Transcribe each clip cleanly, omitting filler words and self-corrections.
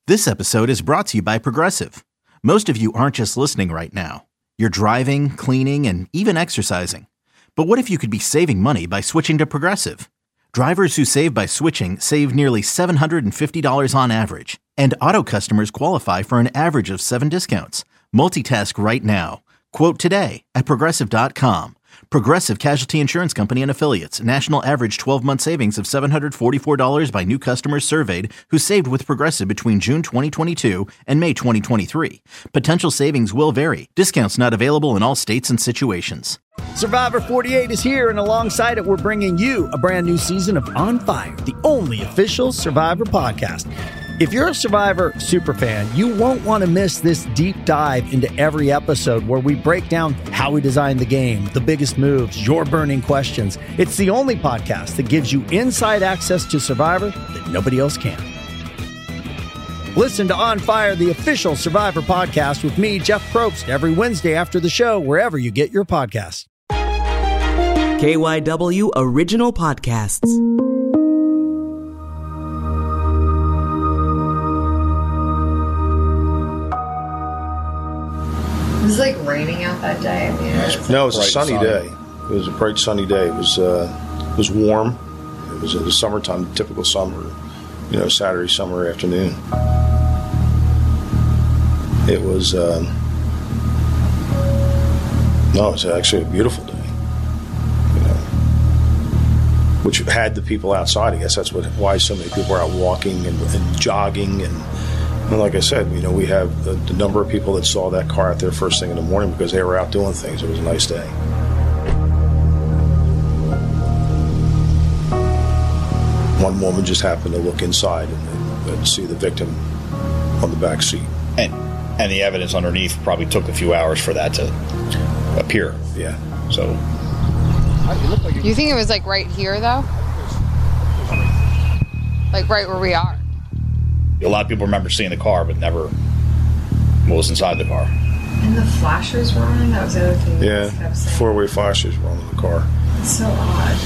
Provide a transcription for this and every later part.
This episode is brought to you by Progressive. Most of you aren't just listening right now. You're driving, cleaning, and even exercising. But what if you could be saving money by switching to Progressive? Drivers who save by switching save nearly $750 on average. And auto customers qualify for an average of 7 discounts. Multitask right now. Quote today at Progressive.com. Progressive Casualty Insurance Company and Affiliates. National average 12-month savings of $744 by new customers surveyed who saved with Progressive between June 2022 and May 2023. Potential savings will vary. Discounts not available in all states and situations. Survivor 48 is here, and alongside it, we're bringing you a brand new season of On Fire, the only official Survivor podcast. If you're a Survivor superfan, you won't want to miss this deep dive into every episode where we break down how we designed the game, the biggest moves, your burning questions. It's the only podcast that gives you inside access to Survivor that nobody else can. Listen to On Fire, the official Survivor podcast with me, Jeff Probst, every Wednesday after the show, wherever you get your podcasts. KYW Original Podcasts. It was like raining out that day. I mean, no, it was a sunny day. It was a bright sunny day. It was warm. It was the summertime, typical summer, Saturday summer afternoon. It was it's actually a beautiful day. Which had the people outside. I guess that's why so many people were out walking and jogging and like I said, we have the number of people that saw that car out there first thing in the morning because they were out doing things. It was a nice day. One woman just happened to look inside and see the victim on the back seat. And the evidence underneath probably took a few hours for that to appear. Yeah. So. You think it was like right here, though? Like right where we are? A lot of people remember seeing the car, but never what was inside the car. And the flashers were on? That was the other thing. Yeah, four-way flashers were on the car. It's so odd.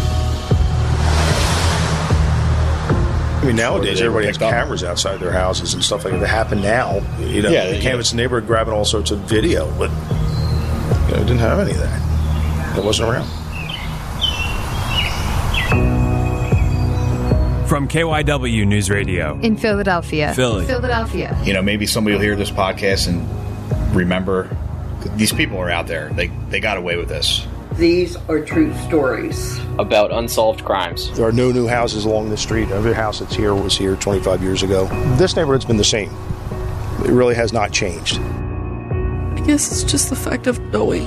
I mean, nowadays everybody has cameras outside their houses and stuff like that. That happen now. The canvas neighborhood grabbing all sorts of video, but it didn't have any of that. It wasn't around. From KYW News Radio. In Philadelphia. Philadelphia. Maybe somebody will hear this podcast and remember these people are out there. They got away with this. These are true stories about unsolved crimes. There are no new houses along the street. Every house that's here was here 25 years ago. This neighborhood's been the same. It really has not changed. I guess it's just the fact of knowing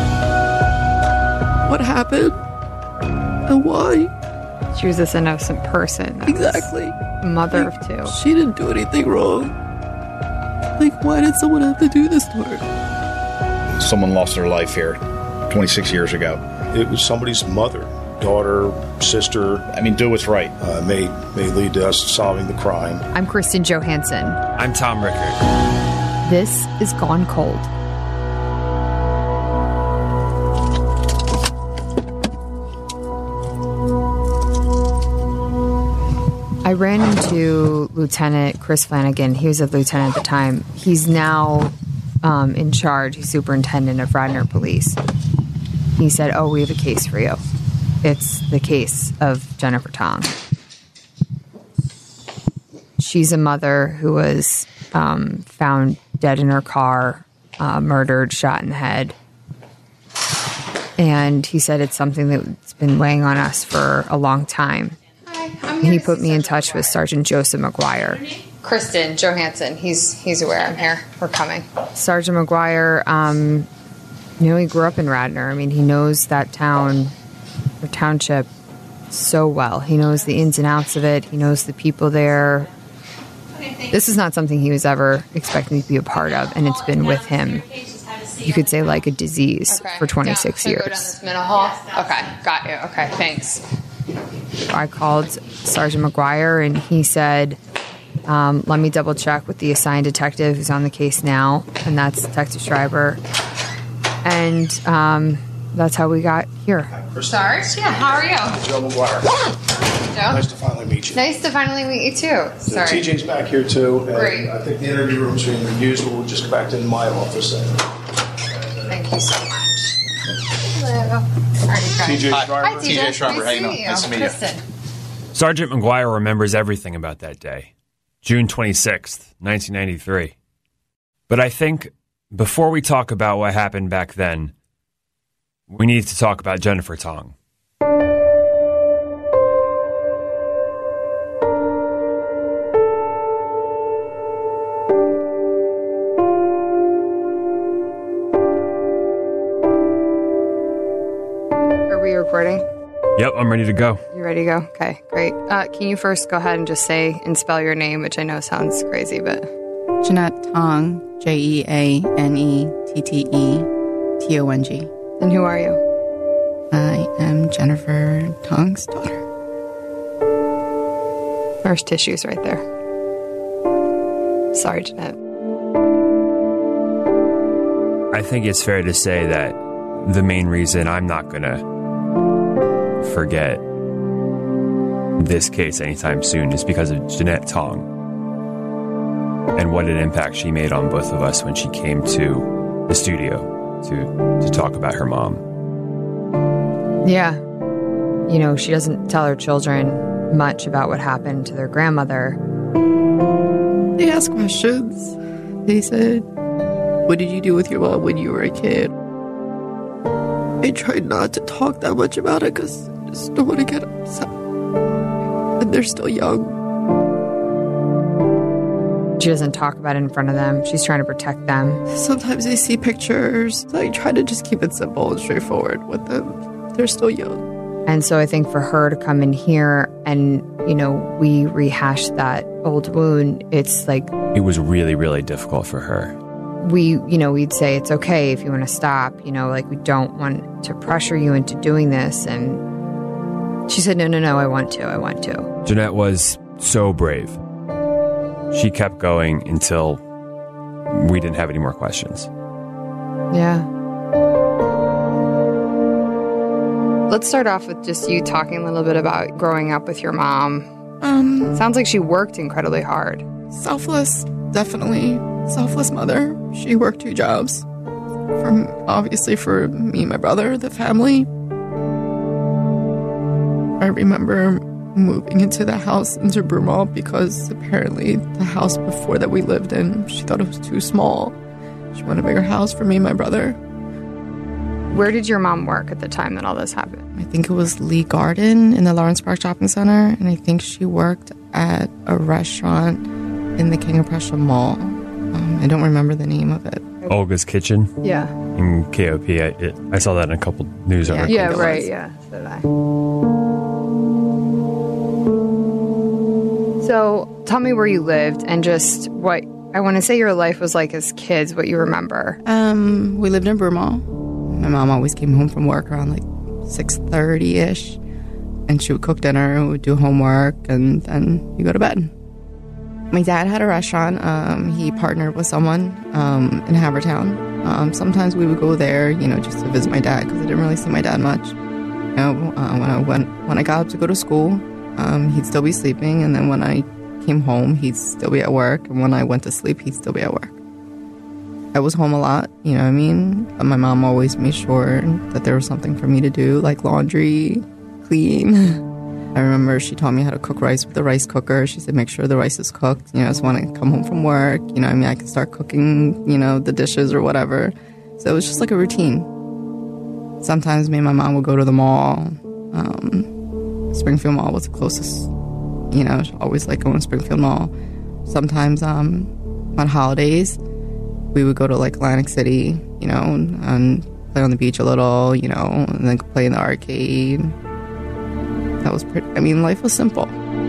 what happened and why. She was this innocent person. Exactly. Mother of two. She didn't do anything wrong. Why did someone have to do this to her? Someone lost their life here 26 years ago. It was somebody's mother, daughter, sister. Do what's right. May lead to us solving the crime. I'm Kristen Johansson. I'm Tom Rickard. This is Gone Cold. I ran into Lieutenant Chris Flanagan. He was a lieutenant at the time. He's now in charge. He's superintendent of Radnor Police. He said, we have a case for you. It's the case of Jennifer Tong. She's a mother who was found dead in her car, murdered, shot in the head. And he said it's something that's been weighing on us for a long time. He put me in touch with Sergeant Joseph McGuire. Kristen Johansson, he's aware I'm here. We're coming. Sergeant McGuire, he grew up in Radnor. He knows that town or township so well. He knows the ins and outs of it. He knows the people there. This is not something he was ever expecting to be a part of, and it's been with him, you could say, like a disease for 26 years. Go down this middle hall? Okay, got you. Okay, thanks. I called Sergeant McGuire, and he said, let me double check with the assigned detective who's on the case now, and that's Detective Schreiber. And that's how we got here. Sarge? Yeah, how are you? Joe McGuire. Joe. Nice to finally meet you. Nice to finally meet you, too. Sorry. TJ's back here, too. And Great. I think the interview room's being used. We'll just go back to my office. Thank you so much. Hello. TJ's driver. Hi, TJ. TJ Schreiber. How you doing? Nice to meet you. Kristen. Sergeant McGuire remembers everything about that day, June 26th, 1993. But I think before we talk about what happened back then, we need to talk about Jennifer Tong. Are we recording? Yep, I'm ready to go. You ready to go? Okay, great. Can you first go ahead and just say and spell your name, which I know sounds crazy, but... Jeanette Tong, JeanetteTong. And who are you? I am Jennifer Tong's daughter. There's tissues right there. Sorry, Jeanette. I think it's fair to say that the main reason I'm not going to forget this case anytime soon is because of Jeanette Tong and what an impact she made on both of us when she came to the studio to talk about her mom. Yeah. You know, she doesn't tell her children much about what happened to their grandmother. They asked questions. They said, "What did you do with your mom when you were a kid?" I tried not to talk that much about it because I just don't want to get upset. And they're still young. She doesn't talk about it in front of them. She's trying to protect them. Sometimes they see pictures. So I try to just keep it simple and straightforward with them. They're still young. And so I think for her to come in here and, you know, we rehash that old wound, it's like... It was really, really difficult for her. We'd say, it's okay if you want to stop, like we don't want to pressure you into doing this. And she said, no, I want to. Jeanette was so brave. She kept going until we didn't have any more questions. Yeah. Let's start off with just you talking a little bit about growing up with your mom. Sounds like she worked incredibly hard. Selfless, definitely. Selfless mother. She worked 2 jobs. Obviously for me and my brother, the family. I remember moving into the house into Broomall because apparently the house before that we lived in, she thought it was too small. She wanted a bigger house for me and my brother. Where did your mom work at the time that all this happened? I think it was Lee Garden in the Lawrence Park Shopping Center, and I think she worked at a restaurant in the King of Prussia Mall. I don't remember the name of it. Olga's Kitchen? Yeah. In KOP. I saw that in a couple news articles. Yeah, right, yeah. So did I. So, tell me where you lived and just what, I want to say your life was like as kids, what you remember. We lived in Broomall. My mom always came home from work around like 6:30-ish, and she would cook dinner, we would do homework, and then you go to bed. My dad had a restaurant. He partnered with someone in Havertown. Sometimes we would go there, just to visit my dad because I didn't really see my dad much. When I got up to go to school, he'd still be sleeping, and then when I came home, he'd still be at work, and when I went to sleep, he'd still be at work. I was home a lot, you know what I mean? But my mom always made sure that there was something for me to do, like laundry, clean. I remember she taught me how to cook rice with the rice cooker. She said, make sure the rice is cooked. So when I come home from work, I can start cooking, the dishes or whatever. So it was just like a routine. Sometimes me and my mom would go to the mall. Springfield Mall was the closest. Always like going to Springfield Mall. Sometimes on holidays, we would go to like Atlantic City, and play on the beach a little, and then play in the arcade. That was pretty, life was simple.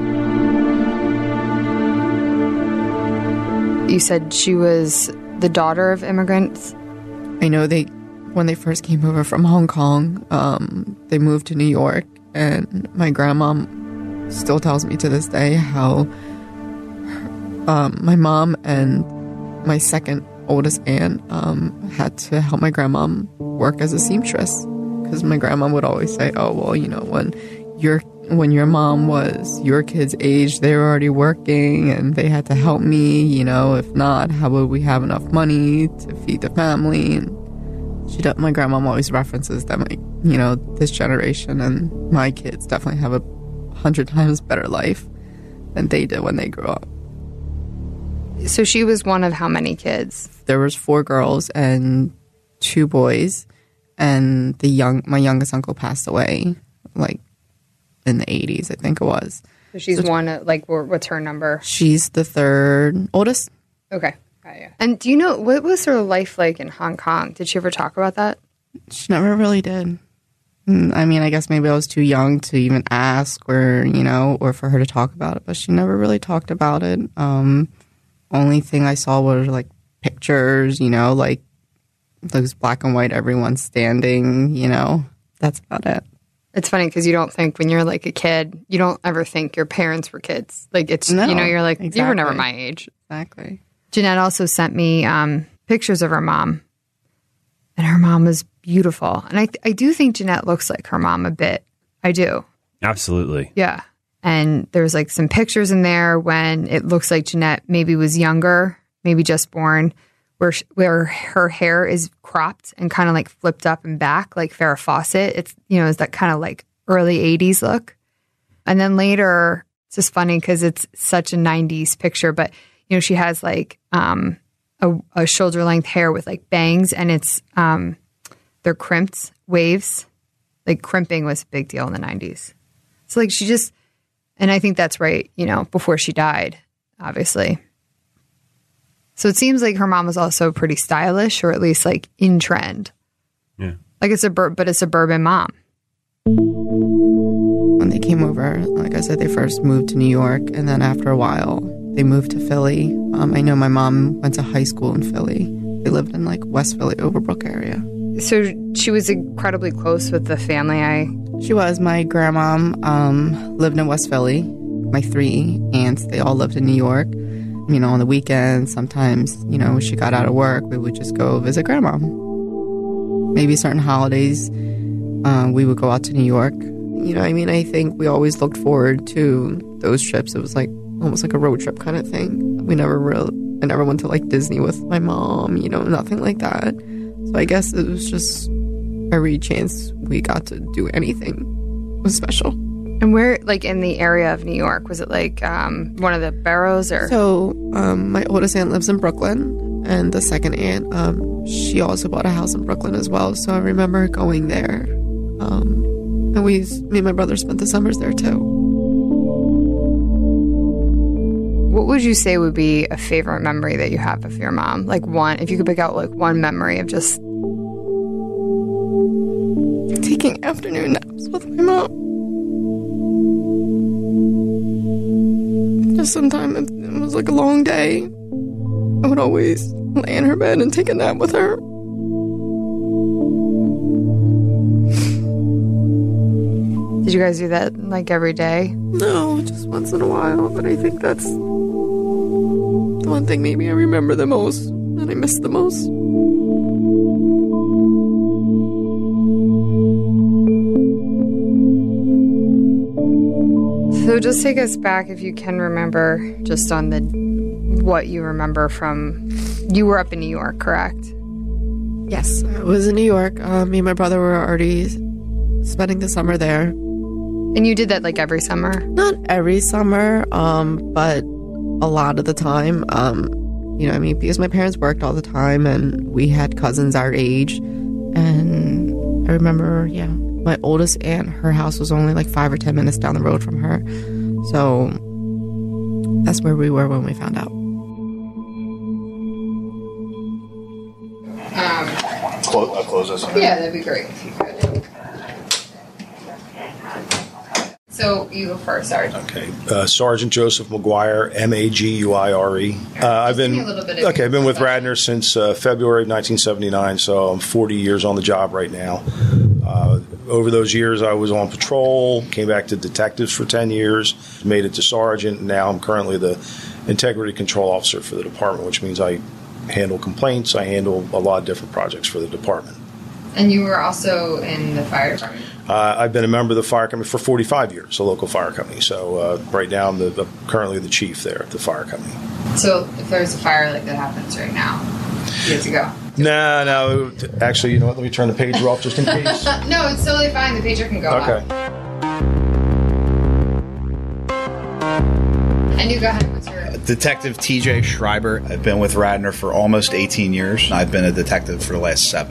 You said she was the daughter of immigrants? I know when they first came over from Hong Kong, they moved to New York, and my grandma still tells me to this day how my mom and my second oldest aunt had to help my grandma work as a seamstress, because my grandma would always say, oh, well, when your when your mom was your kid's age, they were already working and they had to help me, you know, if not, how would we have enough money to feed the family? And my grandmom always references that, like, you know, this generation and my kids definitely have 100 times better life than they did when they grew up. So she was one of how many kids? There was 4 girls and 2 boys, and my youngest uncle passed away, like, in the 80s, I think it was. So she's one of, like, what's her number? She's the 3rd oldest. Okay. And do you know, what was her life like in Hong Kong? Did she ever talk about that? She never really did. I mean, I guess maybe I was too young to even ask or, you know, or for her to talk about it, but she never really talked about it. Only thing I saw were, like, pictures, you know, like those black and white, everyone standing, you know. That's about it. It's funny because you don't think when you're, like, a kid, you don't ever think your parents were kids. Like, it's, you know, you're like, exactly. You were never my age. Exactly. Jeanette also sent me pictures of her mom, and her mom was beautiful. And I do think Jeanette looks like her mom a bit. I do. Absolutely. Yeah. And there's, like, some pictures in there when it looks like Jeanette maybe was younger, maybe just born, where her hair is cropped and kind of, like, flipped up and back like Farrah Fawcett. It's, you know, it's that kind of, like, early 80s look. And then later, it's just funny because it's such a 90s picture, but you know, she has, like, a shoulder-length hair with, like, bangs, and it's they're crimped waves. Like, crimping was a big deal in the 90s. So, like, she just, and I think that's right, you know, before she died, obviously. So it seems like her mom was also pretty stylish, or at least, like, in trend. Yeah. Like, it's a suburban mom. When they came over, like I said, they first moved to New York, and then after a while, they moved to Philly. I know my mom went to high school in Philly. They lived in, like, West Philly, Overbrook area. So she was incredibly close with the family. She was. My grandmom lived in West Philly. My 3 aunts, they all lived in New York. You know, on the weekends, sometimes, you know, when she got out of work, we would just go visit grandma. Maybe certain holidays, we would go out to New York. You know, I mean, I think we always looked forward to those trips. It was like almost like a road trip kind of thing. I never went to, like, Disney with my mom, you know, nothing like that. So I guess it was just every chance we got to do anything was special. And where, like, in the area of New York, was it, like, one of the boroughs, or? So my oldest aunt lives in Brooklyn, and the second aunt, she also bought a house in Brooklyn as well. So I remember going there, and me and my brother spent the summers there too. What would you say would be a favorite memory that you have of your mom? Like, one, if you could pick out, like, one memory of just taking afternoon naps with my mom. Just sometimes it was like a long day. I would always lay in her bed and take a nap with her. Did you guys do that, like, every day? No, just once in a while. But I think that's the one thing maybe I remember the most and I miss the most. So just take us back, if you can remember, just on what you remember from, you were up in New York, correct? Yes, I was in New York. Me and my brother were already spending the summer there. And you did that, like, every summer? Not every summer, but a lot of the time. You know, I mean, because my parents worked all the time and we had cousins our age. And I remember, yeah, my oldest aunt, her house was only like 5 or 10 minutes down the road from her. So that's where we were when we found out. I'll close this. Yeah, that'd be great if you could. So you go first, Sergeant. Okay, Sergeant Joseph McGuire, Maguire. I've been with Radnor since February of 1979, so I'm 40 years on the job right now. Over those years, I was on patrol, came back to detectives for 10 years, made it to sergeant, and now I'm currently the integrity control officer for the department, which means I handle complaints. I handle a lot of different projects for the department. And you were also in the fire department? I've been a member of the fire company for 45 years, a local fire company. So right now I'm currently the chief there at the fire company. So if there's a fire like that happens right now, you have to go? No. Actually, you know what? Let me turn the pager off just in case. No, it's totally fine. The pager can go off. Okay. And you go ahead. What's your... Detective TJ Schreiber. I've been with Radnor for almost 18 years. I've been a detective for the last 7.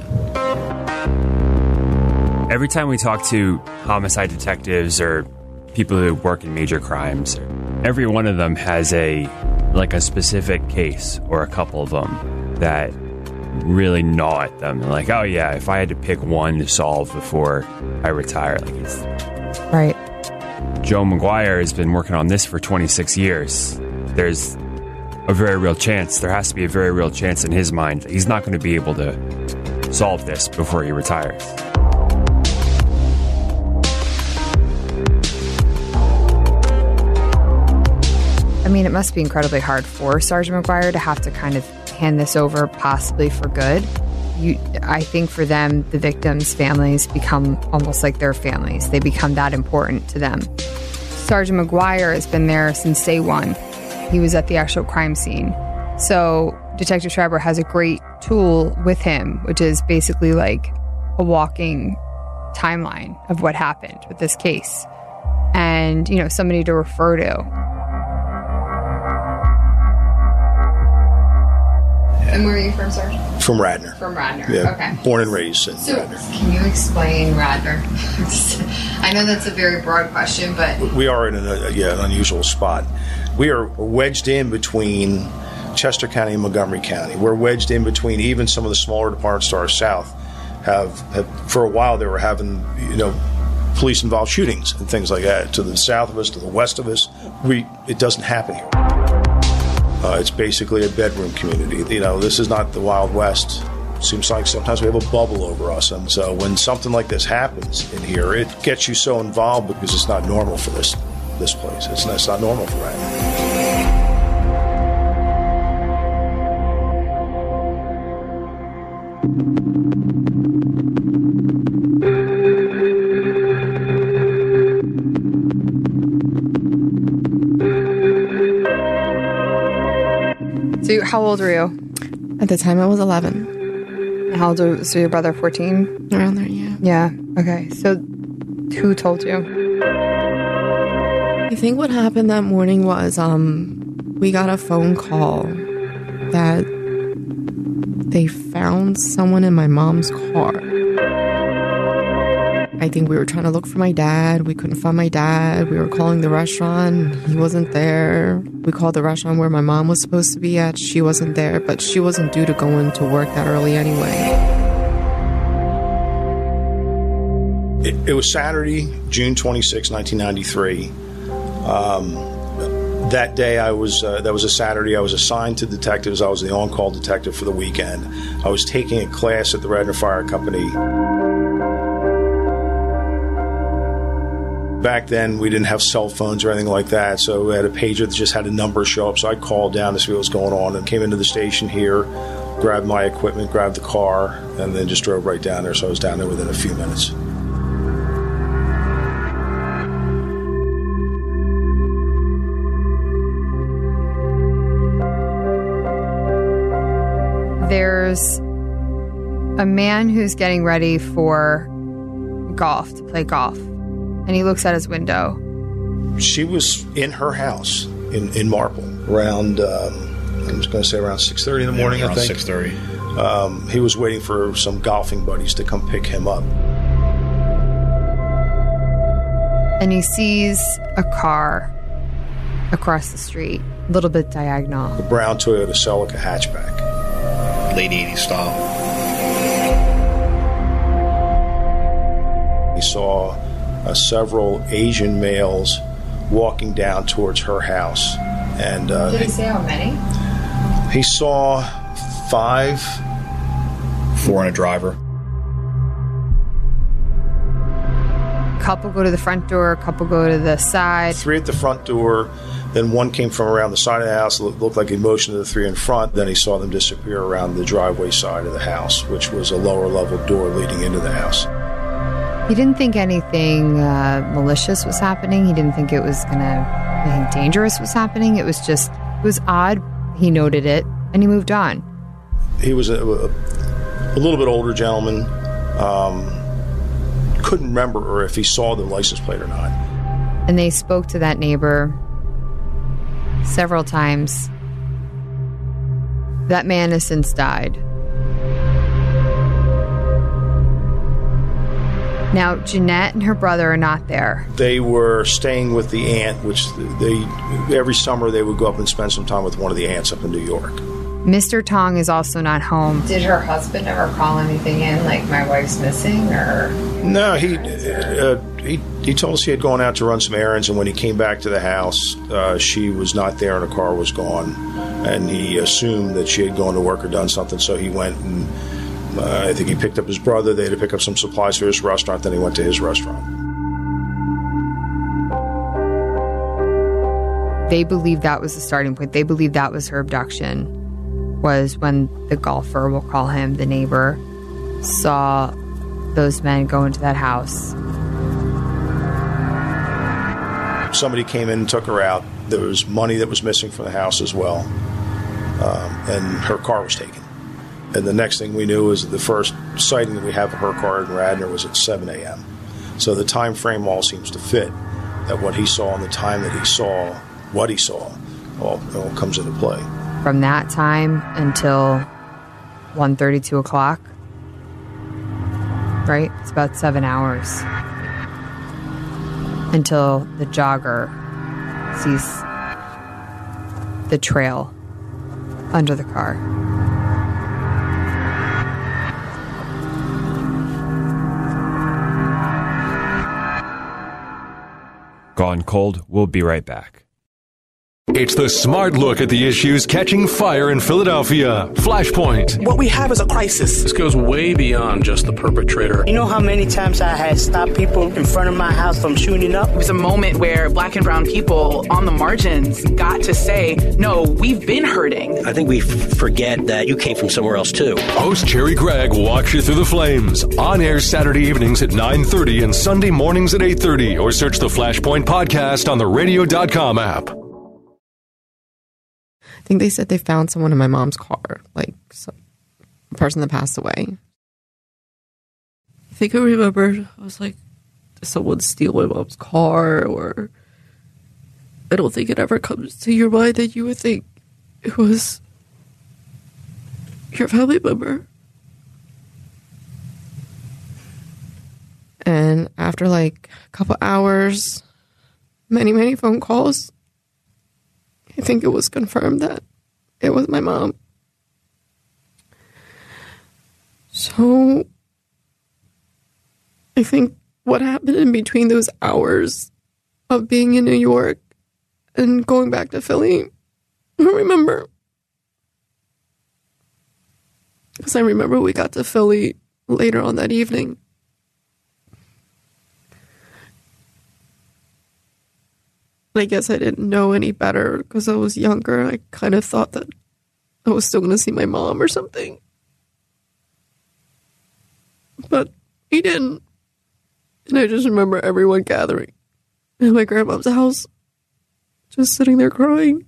Every time we talk to homicide detectives or people who work in major crimes, every one of them has a specific case or a couple of them that really gnaw at them. Like, oh yeah, if I had to pick one to solve before I retire, right. Joe McGuire has been working on this for 26 years. There's a very real chance, there has to be a very real chance in his mind that he's not going to be able to solve this before he retires. I mean, it must be incredibly hard for Sergeant McGuire to have to kind of hand this over possibly for good. I think for them, the victims' families become almost like their families. They become that important to them. Sergeant McGuire has been there since day one. He was at the actual crime scene. So Detective Schreiber has a great tool with him, which is basically like a walking timeline of what happened with this case. And, somebody to refer to. And where are you from, Sergeant? From Radnor. From Radnor, yeah, okay. Born and raised in Radnor. Can you explain Radnor? I know that's a very broad question, but... We are in an unusual spot. We are wedged in between Chester County and Montgomery County. We're wedged in between even some of the smaller departments to our south have for a while they were having, police-involved shootings and things like that. To the south of us, to the west of us, it doesn't happen here. It's basically a bedroom community. This is not the Wild West. Seems like sometimes we have a bubble over us. And so when something like this happens in here, it gets you so involved because it's not normal for this place. It's not normal for Radnor. So how old were you? At the time, I was 11. And how old was your brother? 14? Around there, yeah. Yeah. Okay. So who told you? I think what happened that morning was we got a phone call that they found someone in my mom's car. I think we were trying to look for my dad. We couldn't find my dad. We were calling the restaurant. He wasn't there. We called the restaurant where my mom was supposed to be at. She wasn't there, but she wasn't due to go into work that early anyway. It was Saturday, June 26, 1993. That day, that was a Saturday. I was assigned to detectives. I was the on-call detective for the weekend. I was taking a class at the Radnor Fire Company. Back then, we didn't have cell phones or anything like that, so we had a pager that just had a number show up. So I called down to see what was going on and came into the station here, grabbed my equipment, grabbed the car, and then just drove right down there. So I was down there within a few minutes. There's a man who's getting ready for golf, to play golf. And he looks at his window. She was in her house in Marple around, I'm just going to say around 6:30 in the morning, I think. 6:30. He was waiting for some golfing buddies to come pick him up. And he sees a car across the street, a little bit diagonal. The brown Toyota Celica hatchback. Late 80s style. He saw several Asian males walking down towards her house. And did he say how many? He saw 5. 4 and a driver. A couple go to the front door, a couple go to the side. 3 at the front door, then 1 came from around the side of the house. It looked like he motioned to the 3 in front. Then he saw them disappear around the driveway side of the house, which was a lower level door leading into the house. He didn't think anything malicious was happening. He didn't think anything dangerous was happening. It was odd. He noted it, and he moved on. He was a little bit older gentleman. Couldn't remember if he saw the license plate or not. And they spoke to that neighbor several times. That man has since died. Now, Jeanette and her brother are not there. They were staying with the aunt, which every summer they would go up and spend some time with one of the aunts up in New York. Mr. Tong is also not home. Did her husband ever call anything in, like my wife's missing, or? No, he told us he had gone out to run some errands, and when he came back to the house, she was not there and her car was gone. And he assumed that she had gone to work or done something, so he went and I think he picked up his brother. They had to pick up some supplies for his restaurant, then he went to his restaurant. They believe that was the starting point. They believe that was her abduction, was when the golfer, we'll call him the neighbor, saw those men go into that house. Somebody came in and took her out. There was money that was missing from the house as well, and her car was taken. And the next thing we knew is the first sighting that we have of her car in Radnor was at 7 a.m. So the time frame all seems to fit, that what he saw and the time that he saw what he saw all comes into play. From that time until 1:30, 2 o'clock, right? It's about 7 hours. Until the jogger sees the trail under the car. Gone Cold. We'll be right back. It's the smart look at the issues catching fire in Philadelphia. Flashpoint. What we have is a crisis. This goes way beyond just the perpetrator. You know how many times I had stopped people in front of my house from shooting up? It was a moment where black and brown people on the margins got to say, no, we've been hurting. I think we forget that you came from somewhere else, too. Host Cherry Gregg walks you through the flames. On air Saturday evenings at 9:30 and Sunday mornings at 8:30. Or search the Flashpoint podcast on the radio.com app. I think they said they found someone in my mom's car, like a person that passed away. I think I remember, I was like, did someone steal my mom's car? Or I don't think it ever comes to your mind that you would think it was your family member. And after like a couple hours, many phone calls, I think it was confirmed that it was my mom. So I think what happened in between those hours of being in New York and going back to Philly, I don't remember. Because I remember we got to Philly later on that evening. I guess I didn't know any better because I was younger. I kind of thought that I was still going to see my mom or something. But he didn't. And I just remember everyone gathering at my grandma's house, just sitting there crying.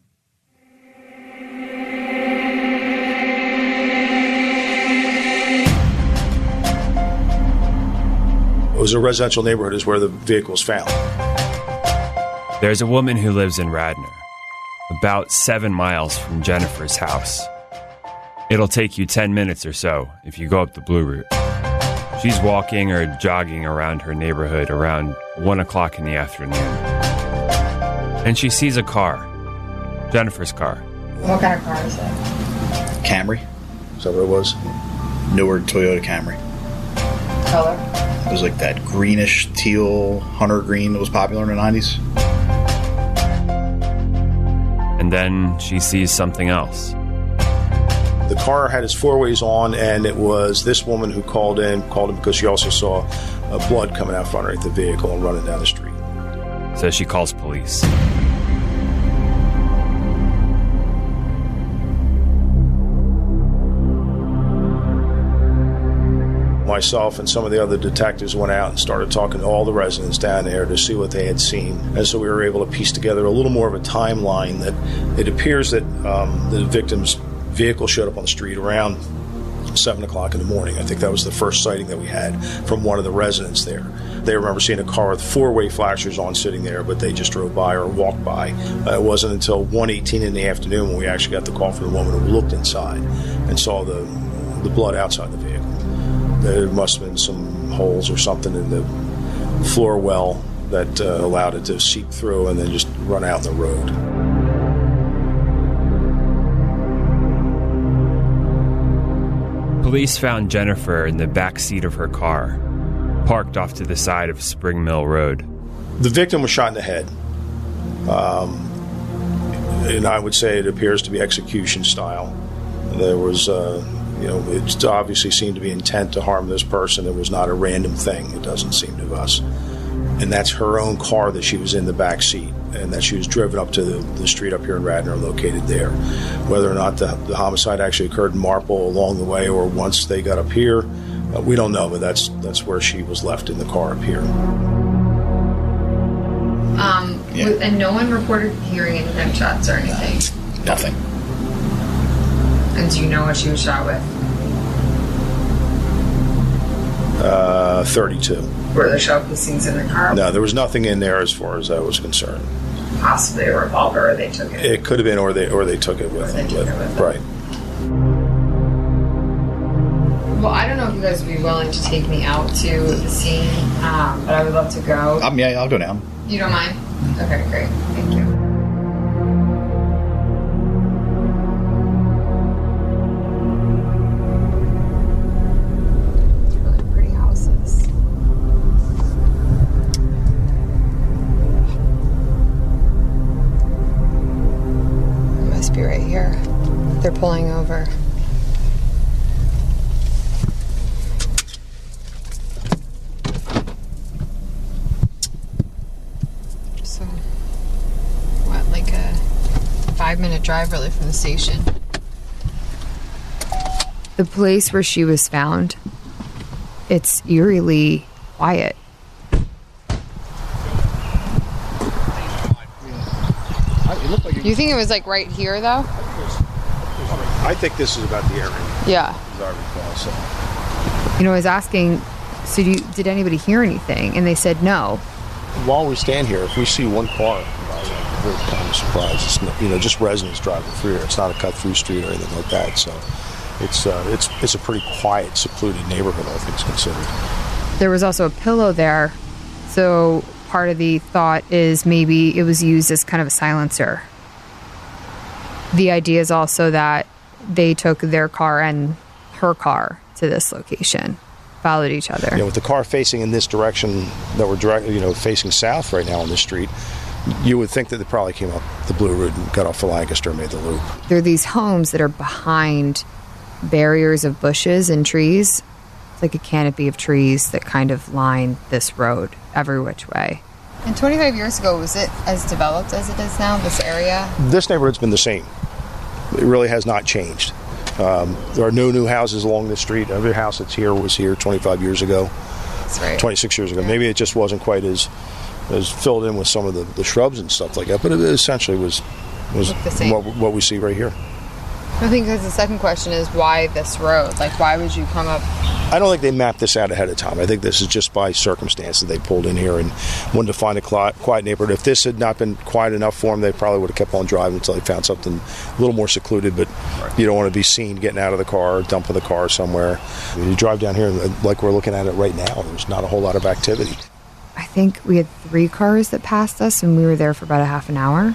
It was a residential neighborhood is where the vehicle was found. There's a woman who lives in Radnor, about 7 miles from Jennifer's house. It'll take you 10 minutes or so if you go up the Blue Route. She's walking or jogging around her neighborhood around 1 o'clock in the afternoon. And she sees a car, Jennifer's car. What kind of car is it? Camry. Is that what it was? Newer Toyota Camry. Color? It was like that greenish teal hunter green that was popular in the 90s. And then she sees something else. The car had its four ways on, and it was this woman who called him because she also saw blood coming out from underneath the vehicle and running down the street. So she calls police. myself and some of the other detectives went out and started talking to all the residents down there to see what they had seen. And so we were able to piece together a little more of a timeline that it appears that the victim's vehicle showed up on the street around 7 o'clock in the morning. I think that was the first sighting that we had from one of the residents there. They remember seeing a car with four-way flashers on sitting there, but they just drove by or walked by. It wasn't until 1:18 in the afternoon when we actually got the call from the woman who looked inside and saw the blood outside the vehicle. There must have been some holes or something in the floor well that allowed it to seep through and then just run out in the road. Police found Jennifer in the back seat of her car, parked off to the side of Spring Mill Road. The victim was shot in the head. And I would say it appears to be execution style. There was, it obviously seemed to be intent to harm this person. It was not a random thing, it doesn't seem to us. And that's her own car that she was in the back seat, and that she was driven up to the street up here in Radnor, located there. Whether or not the homicide actually occurred in Marple along the way or once they got up here, we don't know, but that's where she was left in the car up here. And no one reported hearing any gunshots or anything? Nothing. And do you know what she was shot with? 32. Were there shell casings in the car? No, there was nothing in there as far as I was concerned. Possibly a revolver, or they took it. It could have been, or they took it with them. Right. Well, I don't know if you guys would be willing to take me out to the scene, but I would love to go. Yeah, I'll go down. You don't mind? Okay, great. Thank you. It's really pretty houses. It must be right here. They're pulling over. So, what, like a 5-minute drive really from the station? The place where she was found, it's eerily quiet. You think it was like right here, though? I think this is about the area. Yeah. As I recall, so. I was asking, so did anybody hear anything? And they said no. While we stand here, if we see one car, we're kind of surprised. It's not, just residents driving through here. It's not a cut-through street or anything like that. So it's a pretty quiet, secluded neighborhood, all things considered. There was also a pillow there, so part of the thought is maybe it was used as kind of a silencer. The idea is also that they took their car and her car to this location, followed each other. With the car facing in this direction that we're facing south right now on this street, you would think that they probably came up the Blue Route and got off the Lancaster and made the loop. There are these homes that are behind barriers of bushes and trees. It's like a canopy of trees that kind of line this road every which way. And 25 years ago, was it as developed as it is now, this area? This neighborhood's been the same. It really has not changed. There are no new houses along this street. Every house that's here was here 25 years ago. That's right. 26 years ago. Yeah. Maybe it just wasn't quite as filled in with some of the shrubs and stuff like that, but it essentially was what we see right here. I think because the second question is why this road? Like, why would you come up? I don't think they mapped this out ahead of time. I think this is just by circumstance that they pulled in here and wanted to find a quiet neighborhood. If this had not been quiet enough for them, they probably would have kept on driving until they found something a little more secluded, but you don't want to be seen getting out of the car or dumping the car somewhere. You drive down here, like we're looking at it right now, there's not a whole lot of activity. I think we had 3 cars that passed us, and we were there for about a half an hour.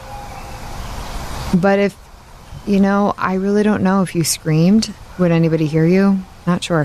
But if, I really don't know if you screamed. Would anybody hear you? Not sure.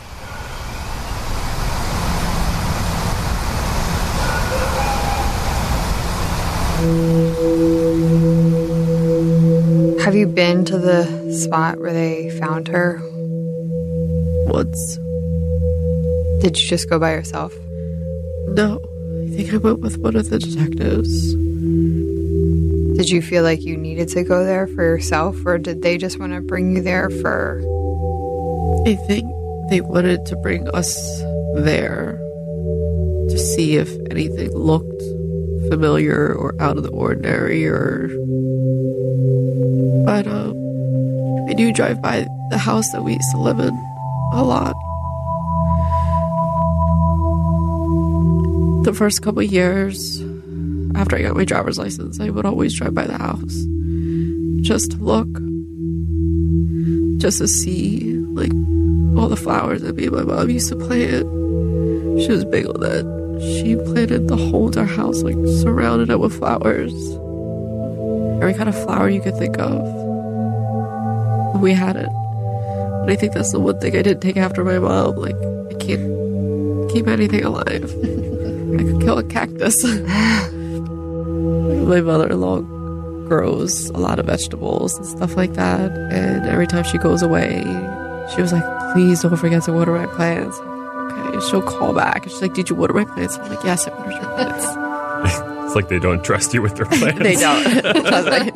Have you been to the spot where they found her? Once. Did you just go by yourself? No. I think I went with one of the detectives. Did you feel like you needed to go there for yourself, or did they just want to bring you there for... I think they wanted to bring us there to see if anything looked familiar or out of the ordinary, but we do drive by the house that we used to live in a lot. The first couple of years after I got my driver's license, I would always drive by the house just to look, just to see like all the flowers that me and my mom used to plant. She was big on that. She planted the whole entire house, like surrounded it with flowers. Every kind of flower you could think of. We had it. And I think that's the one thing I didn't take after my mom. Like, I can't keep anything alive. I could kill a cactus. My mother-in-law grows a lot of vegetables and stuff like that. And every time she goes away, she was like, please don't forget to water my plants. Okay, she'll call back. And she's like, did you water my plants? I'm like, yes, I watered your plants. It's like they don't trust you with their plants. They don't. Trust me.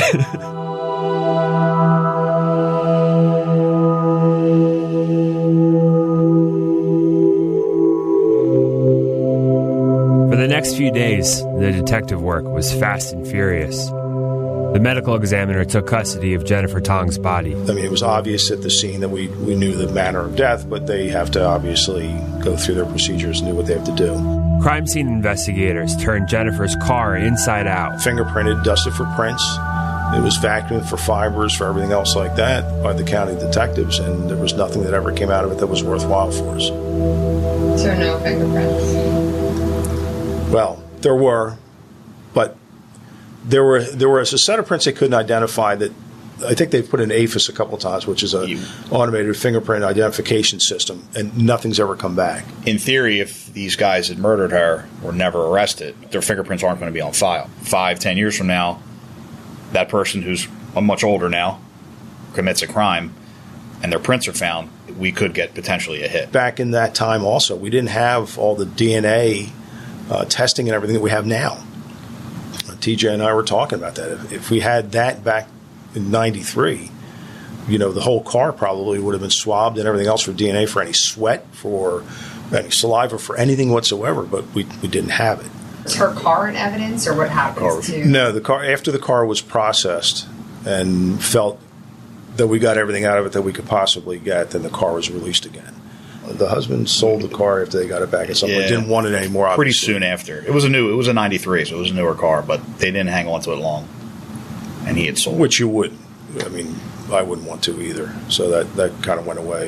For the next few days, the detective work was fast and furious. The medical examiner took custody of Jennifer Tong's body. I mean, it was obvious at the scene that we knew the manner of death, but they have to obviously go through their procedures and do what they have to do. Crime scene investigators turned Jennifer's car inside out. Fingerprinted, dusted for prints. It was vacuumed for fibers, for everything else like that by the county detectives, and there was nothing that ever came out of it that was worthwhile for us. So no fingerprints? Well, there were, but there was a set of prints they couldn't identify that I think they've put in AFIS a couple of times, which is an automated fingerprint identification system, and nothing's ever come back. In theory, if these guys had murdered her or never arrested, their fingerprints aren't going to be on file. 5-10 years from now, that person who's much older now commits a crime and their prints are found, we could get potentially a hit. Back in that time also, we didn't have all the DNA testing and everything that we have now. TJ and I were talking about that. If we had that back in 93, the whole car probably would have been swabbed and everything else for DNA, for any sweat, for any saliva, for anything whatsoever, but we didn't have it. Is her car in evidence, or what happens to... No, the car, after the car was processed and felt that we got everything out of it that we could possibly get, then the car was released again. The husband sold the car after they got it back at some point. Didn't want it anymore, obviously. Pretty soon after. It was a 93, so it was a newer car, but they didn't hang on to it long. And he had sold it. Which you wouldn't. I mean, I wouldn't want to either. So that kind of went away.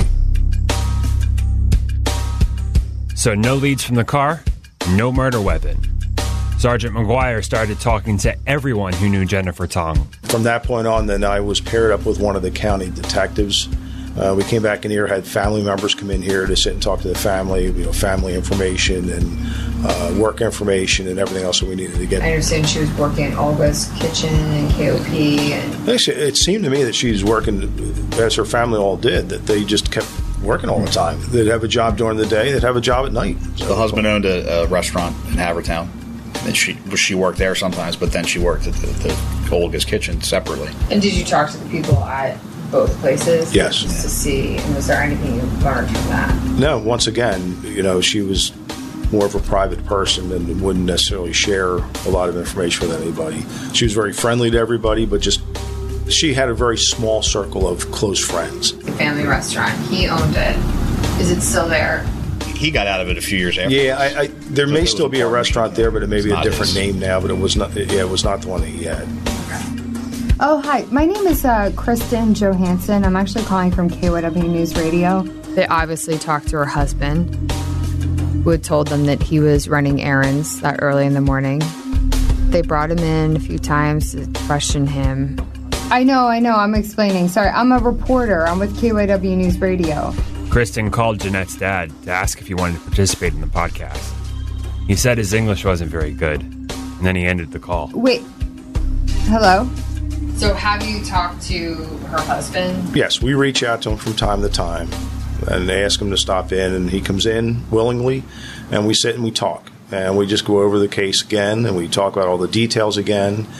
So no leads from the car, no murder weapon. Sergeant McGuire started talking to everyone who knew Jennifer Tong. From that point on, then I was paired up with one of the county detectives. We came back in here, had family members come in here to sit and talk to the family, family information and work information and everything else that we needed to get. I understand she was working in Olga's kitchen and KOP. And actually, it seemed to me that she was working, as her family all did, that they just kept working all the time. They'd have a job during the day, they'd have a job at night. So the husband owned a restaurant in Havertown. And she worked there sometimes, but then she worked at the Olga's kitchen separately. And did you talk to the people at both places? Yes. Just to see, and was there anything you learned from that? No, once again, she was more of a private person and wouldn't necessarily share a lot of information with anybody. She was very friendly to everybody, but she had a very small circle of close friends. The family restaurant, he owned it. Is it still there? He got out of it a few years after. Yeah, there may still be a restaurant there, but it may be a different name now, but it was not the one that he had. Oh, hi. My name is Kristen Johansson. I'm actually calling from KYW News Radio. They obviously talked to her husband, who had told them that he was running errands that early in the morning. They brought him in a few times to question him. I know. I'm explaining. Sorry, I'm a reporter. I'm with KYW News Radio. Kristen called Jeanette's dad to ask if he wanted to participate in the podcast. He said his English wasn't very good, and then he ended the call. Wait. Hello? So have you talked to her husband? Yes, we reach out to him from time to time and ask him to stop in, and he comes in willingly, and we sit and we talk. And we just go over the case again, and we talk about all the details again.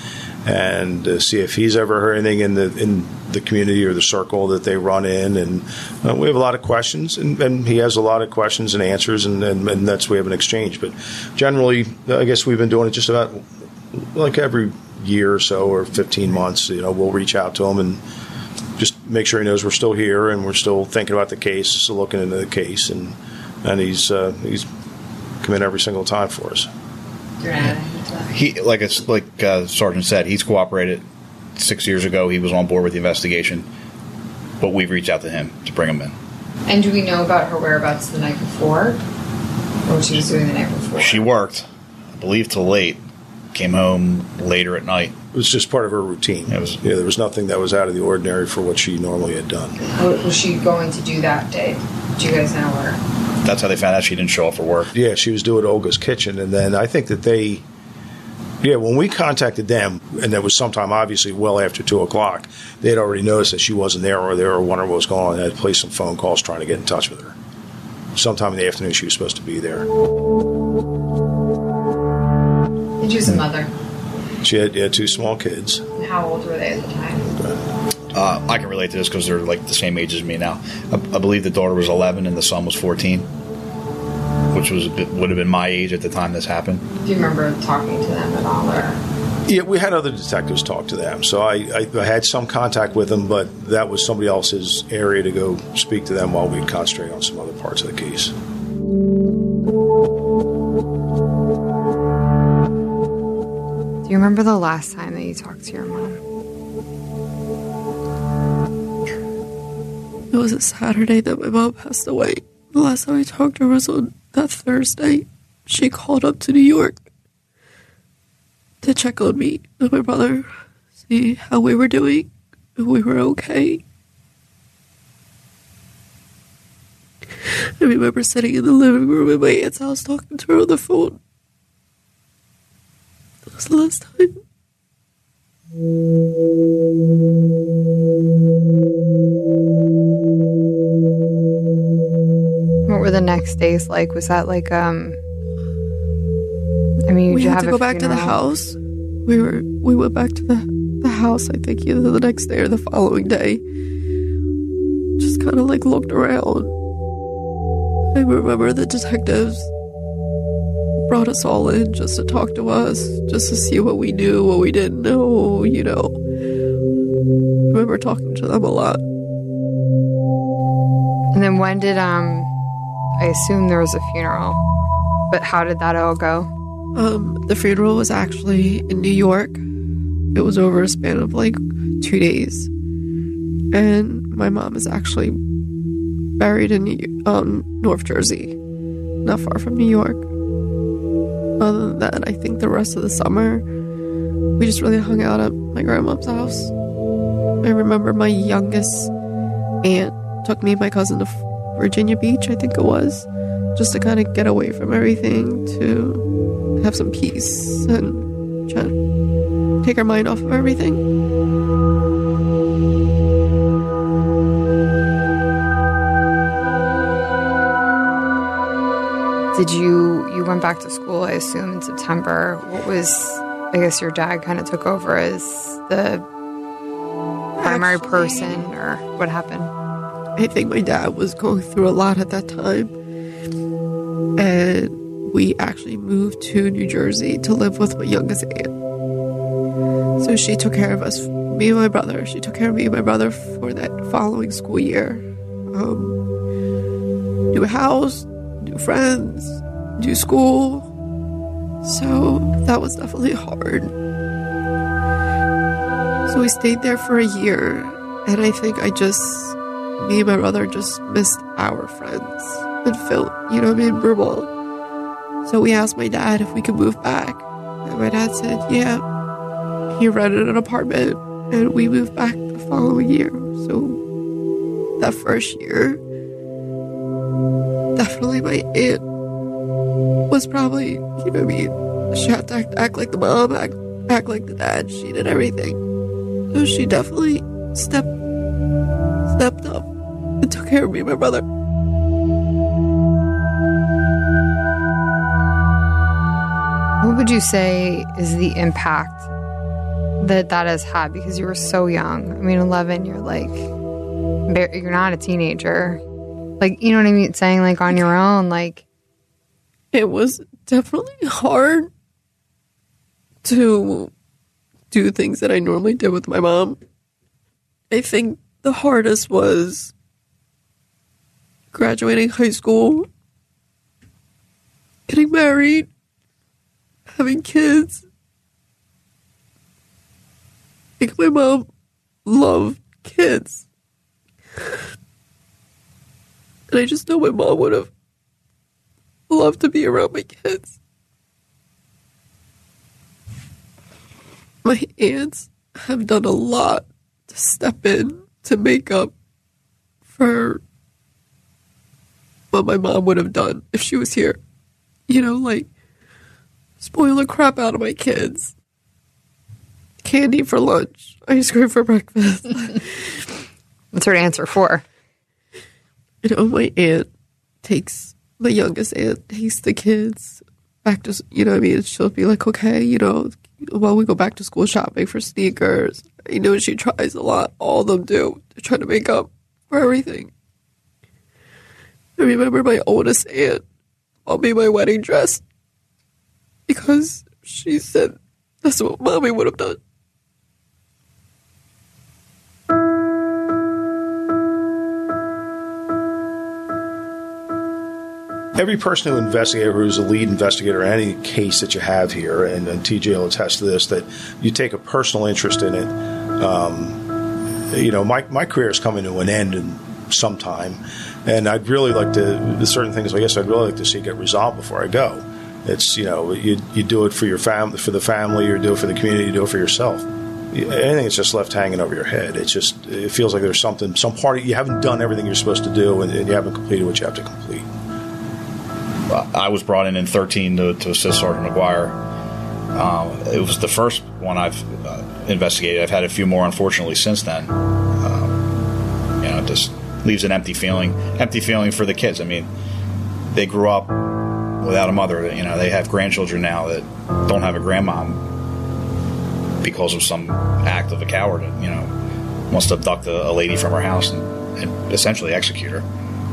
and see if he's ever heard anything in the community or the circle that they run in. And we have a lot of questions, and he has a lot of questions and answers, and that's we have an exchange. But generally, I guess we've been doing it just about like every year or so, or 15 months. We'll reach out to him and just make sure he knows we're still here and we're still thinking about the case, still looking into the case, and he's come in every single time for us. He, like Sergeant said, he's cooperated. 6 years ago, he was on board with the investigation, but we've reached out to him to bring him in. And do we know about her whereabouts the night before, or what she was doing the night before? She worked, I believe, till late. Came home later at night. It was just part of her routine. There was nothing that was out of the ordinary for what she normally had done. What was she going to do that day? Do you guys know where? That's how they found out she didn't show up for work. Yeah, she was doing Olga's Kitchen, and then I think that when we contacted them, and that was sometime obviously well after 2 o'clock, they had already noticed that she wasn't there, or they were wondering what was going on. They had placed some phone calls trying to get in touch with her. Sometime in the afternoon, she was supposed to be there. And she was a mother. She had 2 small kids. And how old were they at the time? I can relate to this because they're like the same age as me now. I believe the daughter was 11 and the son was 14, which would have been my age at the time this happened. Do you remember talking to them at all? Or? Yeah, we had other detectives talk to them. So I had some contact with them, but that was somebody else's area to go speak to them while we concentrate on some other parts of the case. Do you remember the last time that you talked to your mom? It was a Saturday that my mom passed away. The last time I talked to her was on that Thursday. She called up to New York to check on me and my brother, see how we were doing, if we were okay. I remember sitting in the living room in my aunt's house talking to her on the phone. That was the last time. What were the next days like? Was that like, we had to go back to the house. We went back to the house, I think, either the next day or the following day. Just kind of like looked around. I remember the detectives brought us all in just to talk to us, just to see what we knew, what we didn't know, I remember talking to them a lot. And then when did, I assume there was a funeral, but how did that all go? The funeral was actually in New York. It was over a span of like 2 days. And my mom is actually buried in North Jersey, not far from New York. Other than that, I think the rest of the summer, we just really hung out at my grandma's house. I remember my youngest aunt took me and my cousin to Virginia Beach, I think it was, just to kind of get away from everything, to have some peace and try to take our mind off of everything. You went back to school, I assume, in September. What was, I guess your dad kind of took over as the primary person, or what happened? I think my dad was going through a lot at that time. And we actually moved to New Jersey to live with my youngest aunt. So she took care of us, me and my brother. She took care of me and my brother for that following school year. New house, new friends, new school. So that was definitely hard. So we stayed there for a year. And I think me and my brother just missed our friends and felt, normal. So we asked my dad if we could move back. And my dad said, yeah. He rented an apartment and we moved back the following year. So that first year, definitely my aunt was probably, she had to act like the mom, act like the dad. She did everything. So she definitely stepped up and took care of me and my brother. What would you say is the impact that has had because you were so young. I mean, 11, you're like, you're not a teenager. Like, you know what I mean? Saying like on your own, like. It was definitely hard to do things that I normally did with my mom. I think the hardest was graduating high school, getting married, having kids. I think my mom loved kids. And I just know my mom would have loved to be around my kids. My aunts have done a lot to step in to make up for what my mom would have done if she was here. You know, like, spoil the crap out of my kids. Candy for lunch. Ice cream for breakfast. What's her answer for? You know, my aunt takes, my youngest aunt takes the kids back to, you know what I mean? She'll be like, okay, you know, while we go back to school shopping for sneakers. You know, she tries a lot. All of them do. They're trying to make up for everything. I remember my oldest aunt bought me my wedding dress because she said that's what Mommy would have done. Every person who investigates, who's a lead investigator in any case that you have here, and TJ will attest to this, that you take a personal interest in it. You know, my career is coming to an end in some time, and I'd really like to, there's certain things I guess I'd really like to see get resolved before I go. It's, you know, you do it for your family, for the family, or do it for the community, you do it for yourself. Anything that's just left hanging over your head, it feels like there's something, some part, you haven't done everything you're supposed to do, and you haven't completed what you have to complete. I was brought in 13 to assist Sergeant McGuire. It was the first one I've investigated. I've had a few more, unfortunately, since then. You know, it just leaves an empty feeling for the kids. I mean, they grew up without a mother. You know, they have grandchildren now that don't have a grandmom because of some act of a coward. You know, wants to abduct a lady from her house and essentially execute her.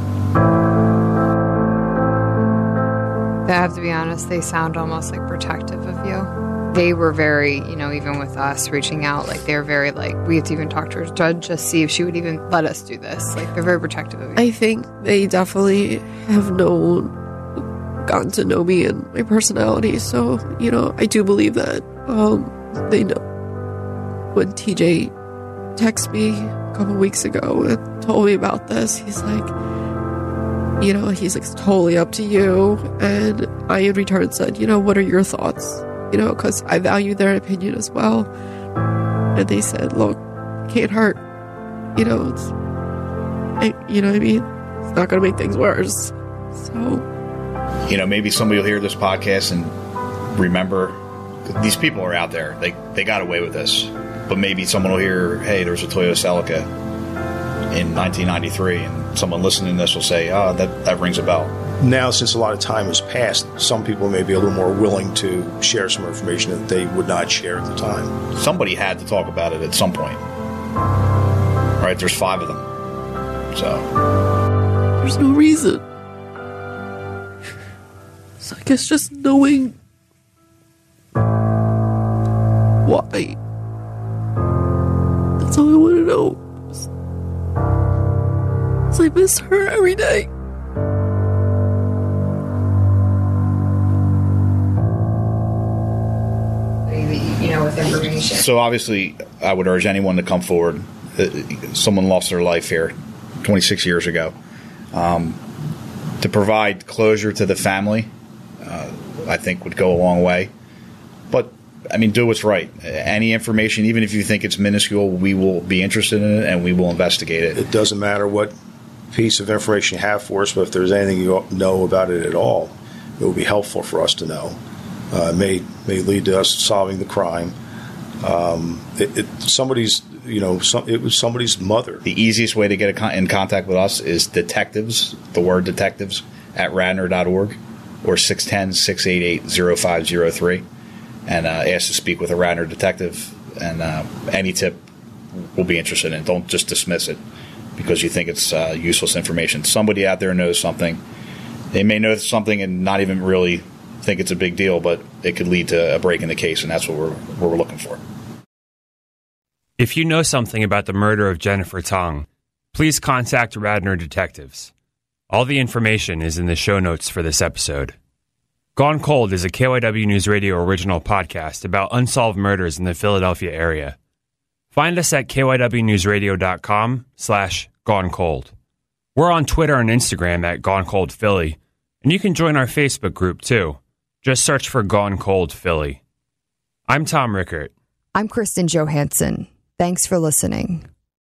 I have to be honest, they sound almost like protective of you. They were very, you know, even with us reaching out, like they're very like, we have to even talk to her judge to see if she would even let us do this. Like they're very protective of you. I think they definitely have gotten to know me and my personality. So, you know, I do believe that they know. When TJ texted me a couple weeks ago and told me about this, he's like, you know, he's like, it's totally up to you. And I in return said, you know, what are your thoughts? You know, because I value their opinion as well. And they said, look, can't hurt. You know, you know what I mean? It's not going to make things worse. So, you know, maybe somebody will hear this podcast and remember these people are out there. They got away with this. But maybe someone will hear, hey, there was a Toyota Celica in 1993, and someone listening to this will say, oh, that rings a bell. Now, since a lot of time has passed, some people may be a little more willing to share some information that they would not share at the time. Somebody had to talk about it at some point. Right? There's 5 of them. So there's no reason. So I guess just knowing why. That's all I want to know. I miss her every day. You know, with information. So obviously, I would urge anyone to come forward. Someone lost their life here 26 years ago. To provide closure to the family, I think would go a long way. But, I mean, do what's right. Any information, even if you think it's minuscule, we will be interested in it and we will investigate it. It doesn't matter what piece of information you have for us, but if there's anything you know about it at all, it will be helpful for us to know. It may lead to us solving the crime. It was somebody's mother. The easiest way to get in contact with us is detectives, the word detectives, at Radnor.org or 610-688-0503, and ask to speak with a Radnor detective. And any tip we'll be interested in. Don't just dismiss it because you think it's useless information. Somebody out there knows something. They may know something and not even really think it's a big deal, but it could lead to a break in the case, and that's what we're looking for. If you know something about the murder of Jennifer Tong, please contact Radnor Detectives. All the information is in the show notes for this episode. Gone Cold is a KYW News Radio original podcast about unsolved murders in the Philadelphia area. Find us at kywnewsradio.com/gonecold. We're on Twitter and Instagram at Gone Cold Philly, and you can join our Facebook group too. Just search for Gone Cold Philly. I'm Tom Rickert. I'm Kristen Johansson. Thanks for listening.